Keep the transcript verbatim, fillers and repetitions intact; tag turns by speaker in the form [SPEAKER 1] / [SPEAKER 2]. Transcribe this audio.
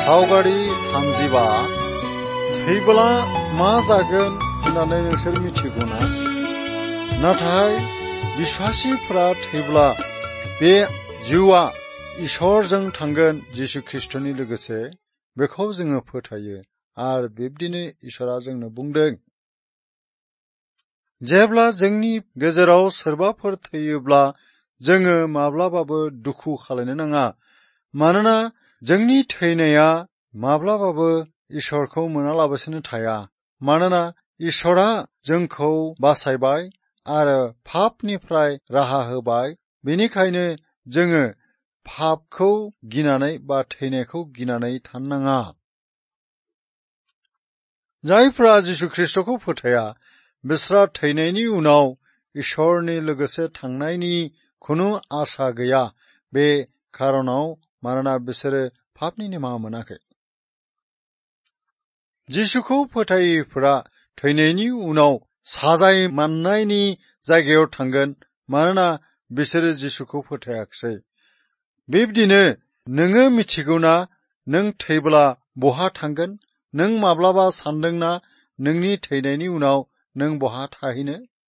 [SPEAKER 1] सावगारि थामजिबा थैब्ला मा जागोन होननानै नोंसोर मिथिगौना? नाथाय बिश्वासिफोरा थैब्ला बे जिउआ इसोरजों थांगोन जिसु ख्रिस्टनि लोगोसे, बेखौ जोङो फोथायो। आरो बिब्दिनो इसोरा जोंनो बुंदों, जेब्ला जोंनि गेजेराव सोरबाफोर थैयोब्ला जोङो माब्लाबाबो दुखु खालायनो नाङा, मानोना जोंनि थैनाया माब्लाबाबो इसोरखौ मोनालाबासिनो थाया। मानोना इसोरा जोंखौ बासायबाय आरो पापनिफ्राय राहा होबाय। बेनिखायनो जोङो पापखौ गिनानै बा थैनायखौ गिनानै थानो नाङा। जायफ्रा जिसु ख्रिस्टखौ फोथाया, बिस्रा थैनायनि उनाव इसोरनि लोगोसे थांनायनि खुनु आसा गैया। बे खारनाव मानोना बिसोरो पापनि निमाहा मोनाखै। जिसुखौ फोथायैफोरा थैनायनि उनाव साजाय मोननायनि जायगायाव थांगोन, मानोना बिसोरो जिसुखौ फोथायाखिसै। बिब्दिनो नोङो मिथिगौना नों थैब्ला बहा थांगोन? नों माब्लाबा सानदोंना नोंनि थैनायनि उनाव नों बहा थाहैनो?